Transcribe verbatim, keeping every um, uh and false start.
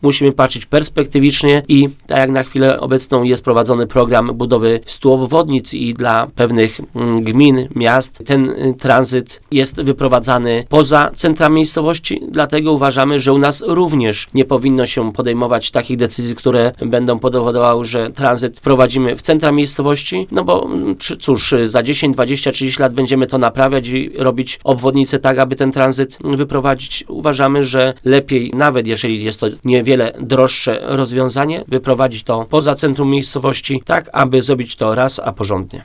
musimy patrzeć perspektywicznie i tak jak na chwilę obecną jest prowadzony program budowy stu obwodnic i dla pewnych mm, gmin, miast ten y, tranzyt jest wyprowadzany poza centra miejscowości, dlatego uważamy, że u nas również nie powinno się podejmować takich decyzji, które będą powodowały, że tranzyt prowadzimy w centra miejscowości, no bo cóż, za dziesięć, dwadzieścia, trzydzieści lat będziemy to naprawiać i robić obwodnice tak, aby ten tranzyt wyprowadzić. Uważamy, że lepiej, nawet jeżeli jest to niewiele droższe rozwiązanie, wyprowadzić to poza centrum miejscowości, tak aby zrobić to raz, a porządnie.